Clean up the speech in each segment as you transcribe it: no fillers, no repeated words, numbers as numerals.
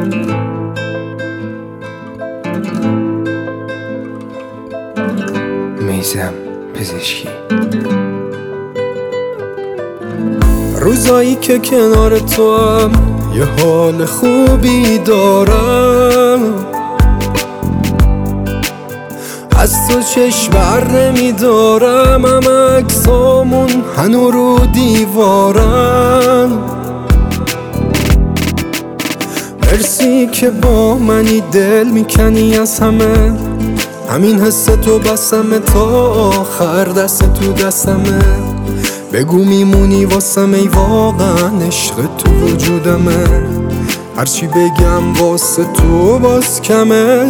میثم پزشکی. روزایی که کنار تو هم یه حال خوبی دارم، از تو چشم بر نمیدارم، هم عکسامون هنو رو دیوارم. مرسی که با منی، دل میکنی از همه، همین حس تو بسمه تا آخر، دست تو دستمه. بگو میمونی واسم ای واقعا عشق تو وجودمه، هرچی بگم واسه تو باز کمه.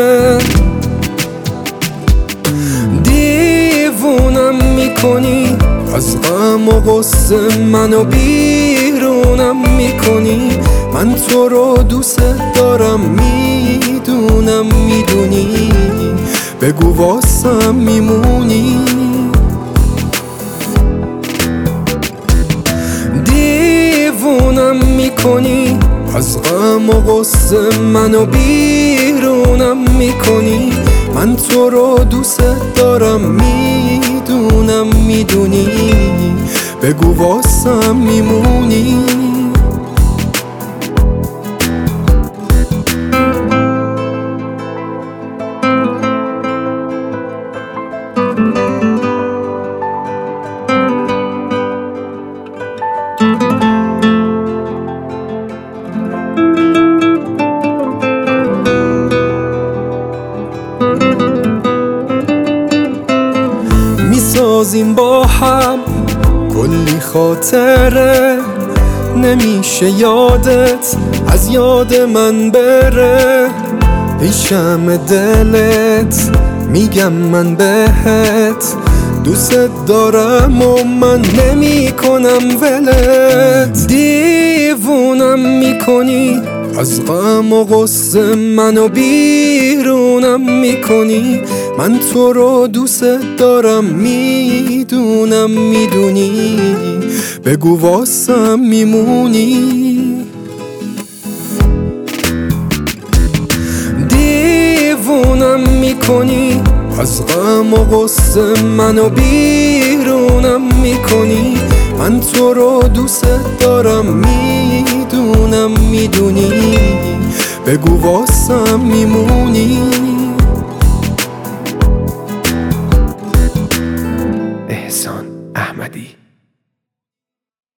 دیوونم میکنی، از غم و غصه منو بیرونم میکنی. من تو رو دوست دارم، میدونم میدونی، بگو واسم میمونی. دیوونم میکنی، از غم و غصه منو بیرونم میکنی. من تو رو دوست دارم، میدونم میدونی، بگو واسم میمونی. میسازیم با هم کلی خاطره، نمیشه یادت از یاد من بره. پیشم دلت میگم من بهت دوست دارم و من نمی کنم ولت. دیوونم میکنی، از غم و غصه منو بیرونم میکنی. من تو رو دوست دارم، میدونم میدونی، بگو واسم میمونی. دیوونم میکنی، از غم و غصه منو بیرونم میکنی. من تو رو دوست دارم، میدونم میدونی، بگو واسم میمونی.